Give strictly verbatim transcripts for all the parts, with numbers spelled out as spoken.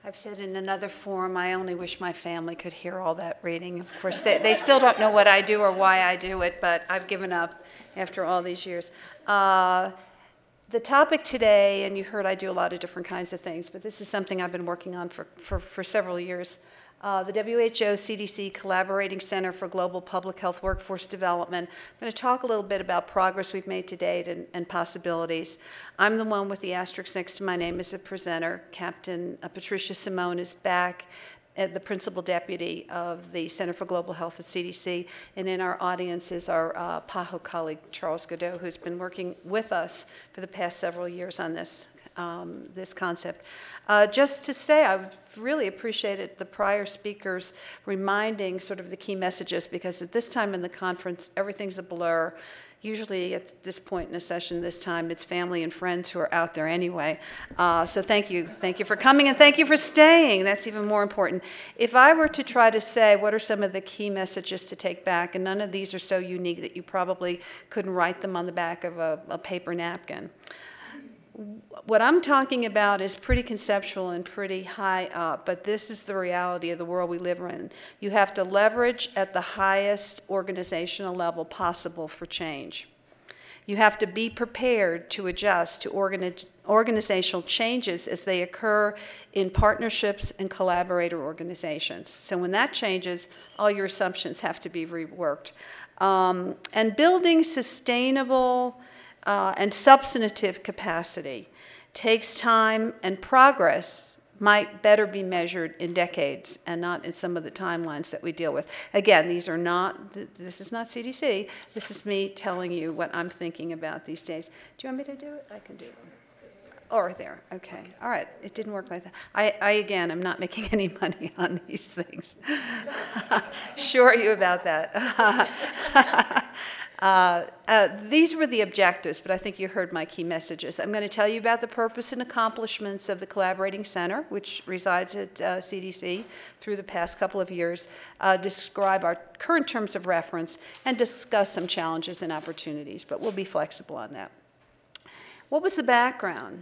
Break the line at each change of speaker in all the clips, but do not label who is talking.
I've said in another forum, I only wish my family could hear all that reading. Of course, they, they still don't know what I do or why I do it, but I've given up after all these years. Uh, the topic today, and you heard I do a lot of different kinds of things, but this is something I've been working on for, for, for several years. Uh, the W H O C D C Collaborating Center for Global Public Health Workforce Development. I'm going to talk a little bit about progress we've made to date and, and possibilities. I'm the one with the asterisk next to my name as a presenter. Captain uh, Patricia Simone is back, at the principal deputy of the Center for Global Health at C D C. And in our audience is our uh, PAHO colleague, Charles Godot, who's been working with us for the past several years on this, um, this concept. Uh, just to say, I've really appreciated the prior speakers reminding sort of the key messages, because at this time in the conference, everything's a blur. Usually at this point in a session this time, it's family and friends who are out there anyway. Uh, so thank you. Thank you for coming, and thank you for staying. That's even more important. If I were to try to say what are some of the key messages to take back, and none of these are so unique that you probably couldn't write them on the back of a, a paper napkin. What I'm talking about is pretty conceptual and pretty high up, but this is the reality of the world we live in. You have to leverage at the highest organizational level possible for change. You have to be prepared to adjust to organi- organizational changes as they occur in partnerships and collaborator organizations. So when that changes, all your assumptions have to be reworked. Um, and building sustainable Uh, and substantive capacity takes time, and progress might better be measured in decades and not in some of the timelines that we deal with. Again, these are not, th this is not C D C. This is me telling you what I'm thinking about these days. Do you want me to do it? I can do it. Or there, okay. All right, it didn't work like that. I, I again, I'm not making any money on these things. Assure you about that. Uh, uh, these were the objectives, but I think you heard my key messages. I'm going to tell you about the purpose and accomplishments of the Collaborating Center, which resides at uh, C D C through the past couple of years, uh, describe our current terms of reference, and discuss some challenges and opportunities, but we'll be flexible on that. What was the background?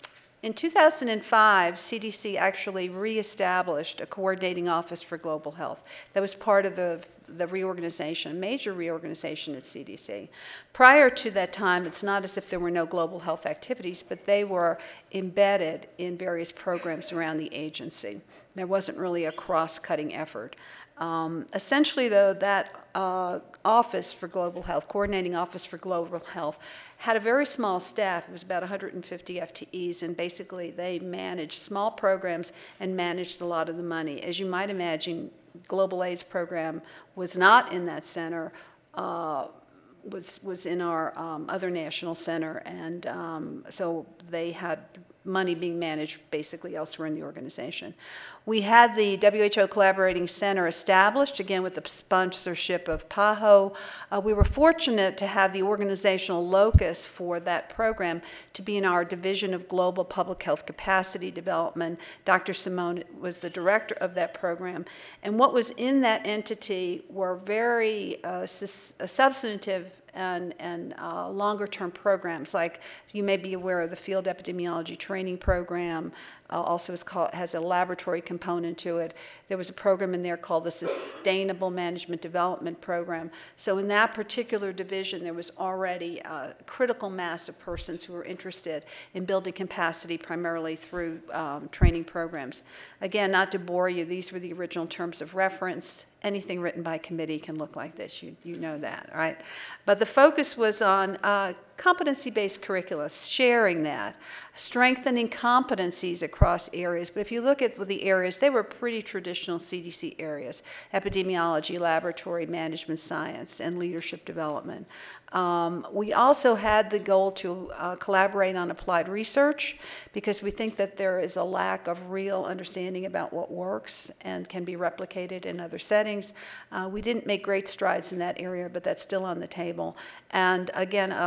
In two thousand five, C D C actually reestablished a coordinating office for global health. That was part of the, the reorganization, major reorganization at C D C. Prior to that time, it's not as if there were no global health activities, but they were embedded in various programs around the agency. There wasn't really a cross-cutting effort. Um, essentially, though, that uh, office for global health, coordinating office for global health, had a very small staff. It was about one hundred fifty F T Es, and basically they managed small programs and managed a lot of the money. As you might imagine, Global AIDS program was not in that center, uh, was, was in our um, other national center, and um, so they had money being managed basically elsewhere in the organization. We had the W H O Collaborating Center established, again with the sponsorship of PAHO. Uh, we were fortunate to have the organizational locus for that program to be in our Division of Global Public Health Capacity Development. Doctor Simone was the director of that program. And what was in that entity were very uh, substantive and, and uh, longer-term programs, like you may be aware of the Field Epidemiology Training Program, uh, also is called, has a laboratory component to it. There was a program in there called the Sustainable Management Development Program. So in that particular division, there was already a critical mass of persons who were interested in building capacity primarily through um, training programs. Again, not to bore you, these were the original terms of reference. Anything written by committee can look like this. You, you know that, right? But the focus was on uh, competency-based curricula, sharing that, strengthening competencies across areas. But if you look at the areas, they were pretty traditional C D C areas: epidemiology, laboratory management science, and leadership development. Um, we also had the goal to uh, collaborate on applied research, because we think that there is a lack of real understanding about what works and can be replicated in other settings. Uh, we didn't make great strides in that area, but that's still on the table. And again, a personal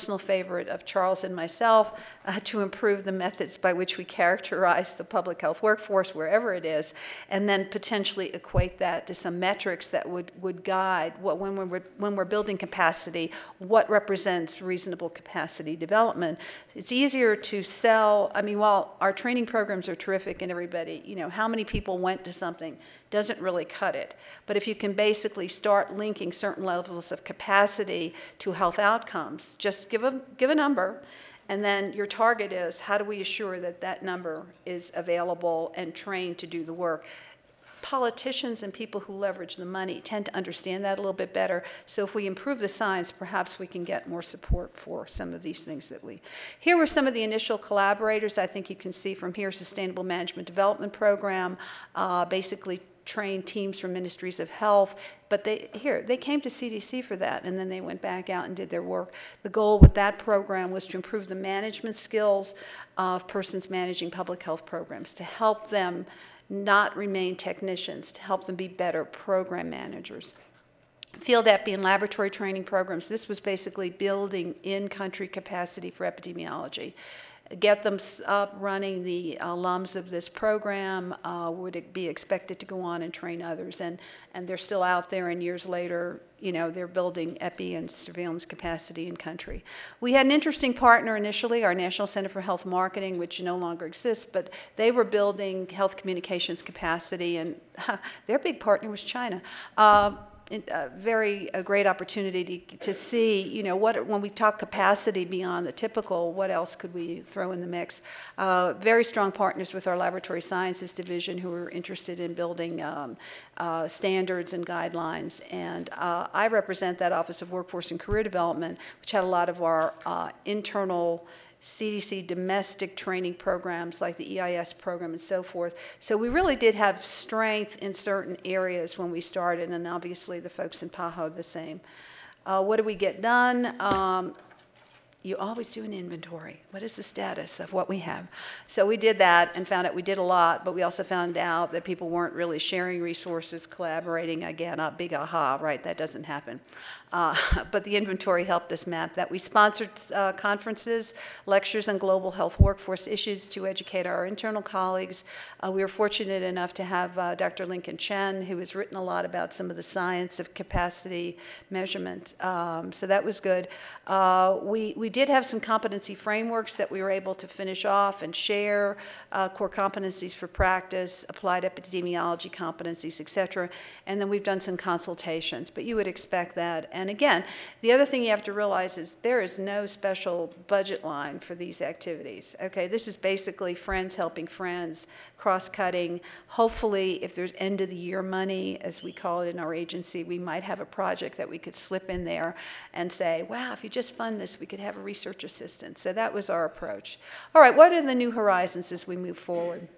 personal favorite of Charles and myself, uh, to improve the methods by which we characterize the public health workforce, wherever it is, and then potentially equate that to some metrics that would, would guide what, when we're, when we're building capacity, what represents reasonable capacity development. It's easier to sell. I mean, while our training programs are terrific and everybody, you know, how many people went to something doesn't really cut it. But if you can basically start linking certain levels of capacity to health outcomes, just give a, give a number, and then your target is, how do we assure that that number is available and trained to do the work? Politicians and people who leverage the money tend to understand that a little bit better. So if we improve the science, perhaps we can get more support for some of these things that we... Here were some of the initial collaborators. I think you can see from here, Sustainable Management Development Program, uh, basically trained teams from ministries of health, but they here they came to C D C for that, and then they went back out and did their work. The goal with that program was to improve the management skills of persons managing public health programs, to help them not remain technicians, to help them be better program managers. Field epi and laboratory training programs. This was basically building in-country capacity for epidemiology. Get them up running. The alums of this program uh, would be expected to go on and train others, and, and they're still out there, and years later, you know, they're building epi and surveillance capacity in country. We had an interesting partner initially, our National Center for Health Marketing, which no longer exists, but they were building health communications capacity, and their big partner was China. Uh, A very a great opportunity to, to see, you know, what when we talk capacity beyond the typical, what else could we throw in the mix? Uh, very strong partners with our laboratory sciences division, who were interested in building um, uh, standards and guidelines. And uh, I represent that Office of Workforce and Career Development, which had a lot of our uh, internal C D C domestic training programs like the E I S program and so forth. So we really did have strength in certain areas when we started, and obviously the folks in PAHO the same. Uh, what do we get done? Um, you always do an inventory. What is the status of what we have? So we did that and found out we did a lot, but we also found out that people weren't really sharing resources, collaborating. Again, a big aha, right? That doesn't happen. Uh, but the inventory helped us map that. We sponsored uh, conferences, lectures on global health workforce issues to educate our internal colleagues. Uh, we were fortunate enough to have uh, Doctor Lincoln Chen, who has written a lot about some of the science of capacity measurement. Um, so that was good. Uh, we, we did have some competency frameworks that we were able to finish off and share, uh, core competencies for practice, applied epidemiology competencies, et cetera. And then we've done some consultations, but you would expect that. And again, the other thing you have to realize is there is no special budget line for these activities. Okay, this is basically friends helping friends, cross-cutting. Hopefully, if there's end of the year money, as we call it in our agency, we might have a project that we could slip in there and say, wow, if you just fund this, we could have a research assistant. So that was our approach. All right, what are the new horizons as we move forward?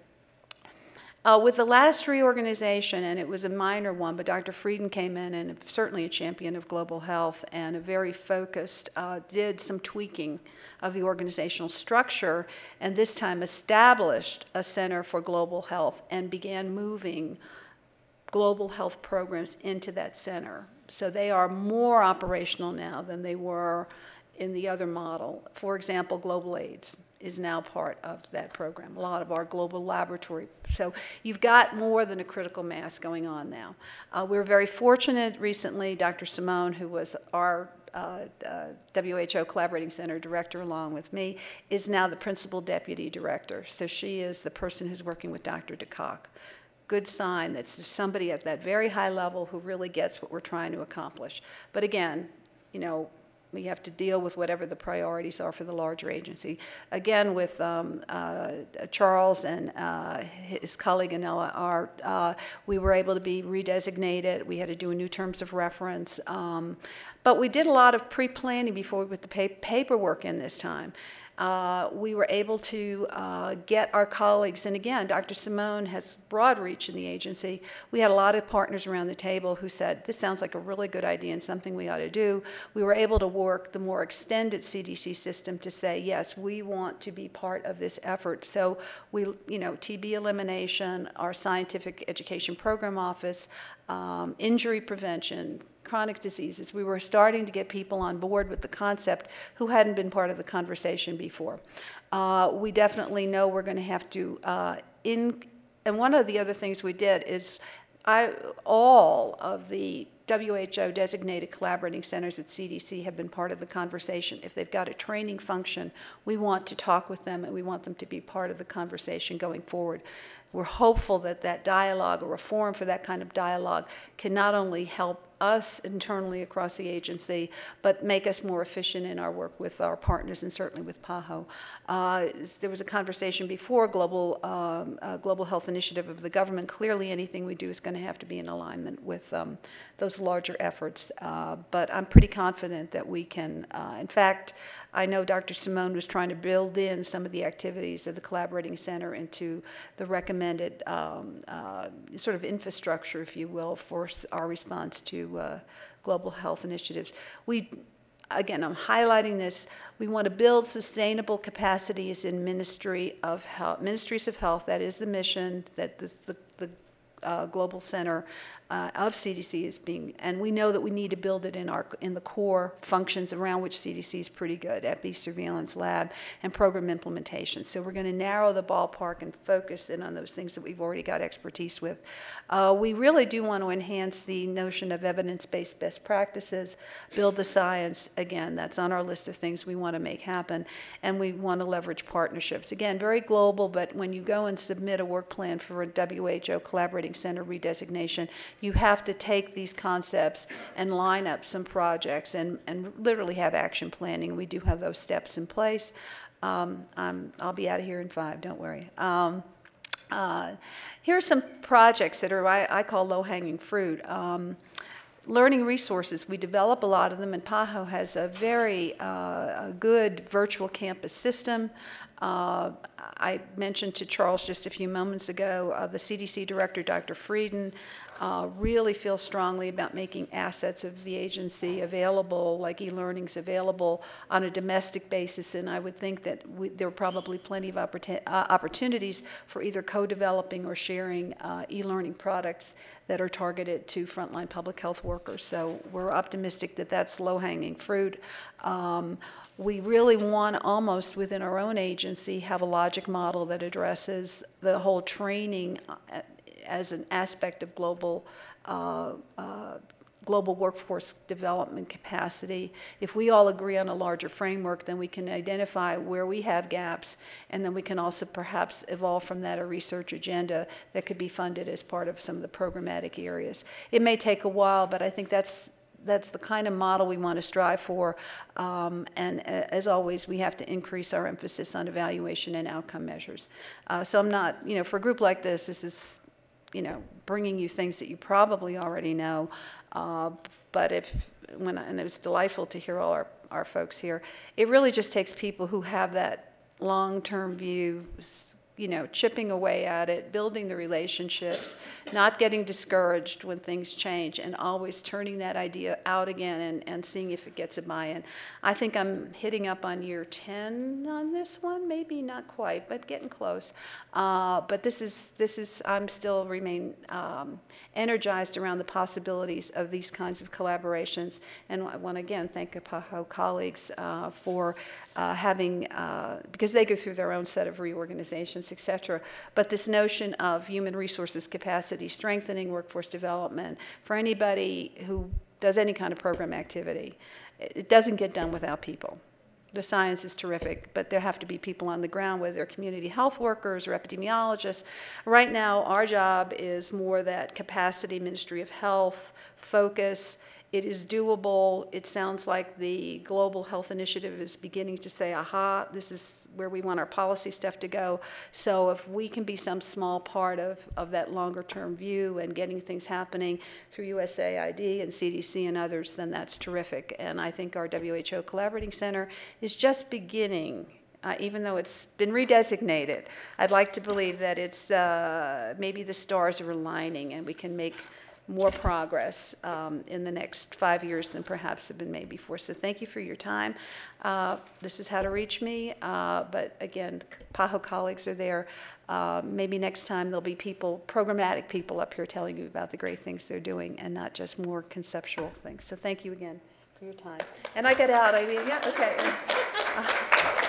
Uh, with the last reorganization, and it was a minor one, but Doctor Frieden came in and certainly a champion of global health and a very focused, uh, did some tweaking of the organizational structure, and this time established a Center for Global Health and began moving global health programs into that center. So they are more operational now than they were in the other model. For example, Global AIDS is now part of that program, a lot of our global laboratory. So you've got more than a critical mass going on now. Uh, we're very fortunate recently, Doctor Simone, who was our uh, uh, W H O Collaborating Center director along with me, is now the principal deputy director. So she is the person who's working with Doctor DeCock. Good sign that somebody at that very high level who really gets what we're trying to accomplish. But again, you know, we have to deal with whatever the priorities are for the larger agency. Again, with um, uh, Charles and uh, his colleague Anela, our, uh, we were able to be redesignated. We had to do a new terms of reference. Um, but we did a lot of pre-planning before we put the pa paperwork in this time. Uh, we were able to uh, get our colleagues, and again, Doctor Simone has broad reach in the agency. We had a lot of partners around the table who said, this sounds like a really good idea and something we ought to do. We were able to work the more extended C D C system to say, yes, we want to be part of this effort. So we, you know, T B elimination, our scientific education program office, um, injury prevention, chronic diseases. We were starting to get people on board with the concept who hadn't been part of the conversation before. Uh, we definitely know we're going to have to, uh, in, and one of the other things we did is I, all of the W H O designated collaborating centers at C D C have been part of the conversation. If they've got a training function, we want to talk with them and we want them to be part of the conversation going forward. We're hopeful that that dialogue, or a forum for that kind of dialogue, can not only help us internally across the agency, but make us more efficient in our work with our partners and certainly with PAHO. Uh, there was a conversation before global, um, uh, global health initiative of the government. Clearly anything we do is going to have to be in alignment with um, those larger efforts. Uh, but I'm pretty confident that we can, uh, in fact, I know Doctor Simone was trying to build in some of the activities of the Collaborating Center into the recommended um, uh, sort of infrastructure, if you will, for our response to uh, global health initiatives. We, again, I'm highlighting this. We want to build sustainable capacities in Ministry of Health, Ministries of Health. That is the mission that this, the, the uh, Global Center uh, of C D C is being, and we know that we need to build it in our in the core functions around which C D C is pretty good: epi, surveillance, lab, and program implementation. So we're going to narrow the ballpark and focus in on those things that we've already got expertise with. Uh, we really do want to enhance the notion of evidence-based best practices, build the science. Again, that's on our list of things we want to make happen, and we want to leverage partnerships. Again, very global, but when you go and submit a work plan for a W H O Collaborating Center redesignation, you have to take these concepts and line up some projects and, and literally have action planning. We do have those steps in place. Um, I'm, I'll be out of here in five, don't worry. Um, uh, here are some projects that are, I, I call low-hanging fruit. Um, Learning resources, we develop a lot of them, and PAHO has a very uh, a good virtual campus system. Uh, I mentioned to Charles just a few moments ago, uh, the C D C director, Doctor Frieden, uh, really feels strongly about making assets of the agency available, like e-learnings available on a domestic basis, and I would think that we, there are probably plenty of opportun uh, opportunities for either co-developing or sharing uh, e-learning products that are targeted to frontline public health workers. So we're optimistic that that's low-hanging fruit. Um, we really want to almost within our own agency have a logic model that addresses the whole training as an aspect of global uh, uh, global workforce development capacity. If we all agree on a larger framework, then we can identify where we have gaps, and then we can also perhaps evolve from that a research agenda that could be funded as part of some of the programmatic areas. It may take a while, but I think that's that's the kind of model we want to strive for. Um, and uh, as always, we have to increase our emphasis on evaluation and outcome measures. Uh, so I'm not, you know, for a group like this, this is, you know, bringing you things that you probably already know. Uh, but if, when I, and it was delightful to hear all our, our folks here, it really just takes people who have that long-term view, you know, chipping away at it, building the relationships, not getting discouraged when things change, and always turning that idea out again and, and seeing if it gets a buy-in. I think I'm hitting up on year ten on this one, maybe not quite, but getting close. Uh, but this is, this is, I'm still remain um, energized around the possibilities of these kinds of collaborations. And I want to again thank the PAHO colleagues uh, for uh, having, uh, because they go through their own set of reorganizations, et cetera. But this notion of human resources capacity strengthening, workforce development, for anybody who does any kind of program activity, it doesn't get done without people. The science is terrific, but there have to be people on the ground, whether they're community health workers or epidemiologists. Right now, our job is more that capacity, Ministry of Health, focus. It is doable. It sounds like the Global Health Initiative is beginning to say, aha, this is where we want our policy stuff to go. So if we can be some small part of, of that longer term view and getting things happening through U S A I D and C D C and others, then that's terrific. And I think our W H O Collaborating Center is just beginning. Uh, even though it's been redesignated, I'd like to believe that it's uh, maybe the stars are aligning and we can make more progress um, in the next five years than perhaps have been made before. So thank you for your time. Uh, this is how to reach me, uh, but again, PAHO colleagues are there. Uh, maybe next time there'll be people, programmatic people up here telling you about the great things they're doing and not just more conceptual things. So thank you again for your time. And I get out, I mean, yeah, okay. Uh,